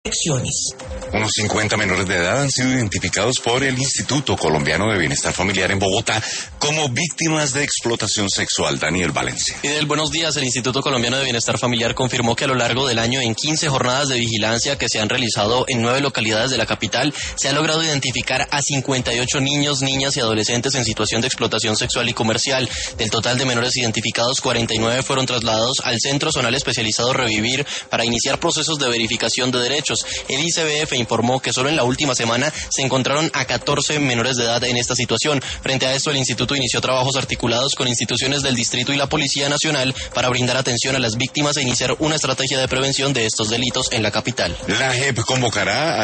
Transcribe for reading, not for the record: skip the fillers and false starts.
Unos 50 menores de edad han sido identificados por el Instituto Colombiano de Bienestar Familiar en Bogotá como víctimas de explotación sexual. Daniel Valencia. Fidel, buenos días. El Instituto Colombiano de Bienestar Familiar confirmó que a lo largo del año, en 15 jornadas de vigilancia que se han realizado en 9 localidades de la capital, se ha logrado identificar a 58 niños, niñas y adolescentes en situación de explotación sexual y comercial. Del total de menores identificados, 49 fueron trasladados al Centro Zonal Especializado Revivir para iniciar procesos de verificación de derechos. El ICBF informó que solo en la última semana se encontraron a 14 menores de edad en esta situación. Frente a esto, el instituto inició trabajos articulados con instituciones del distrito y la Policía Nacional para brindar atención a las víctimas e iniciar una estrategia de prevención de estos delitos en la capital. La JEP convocará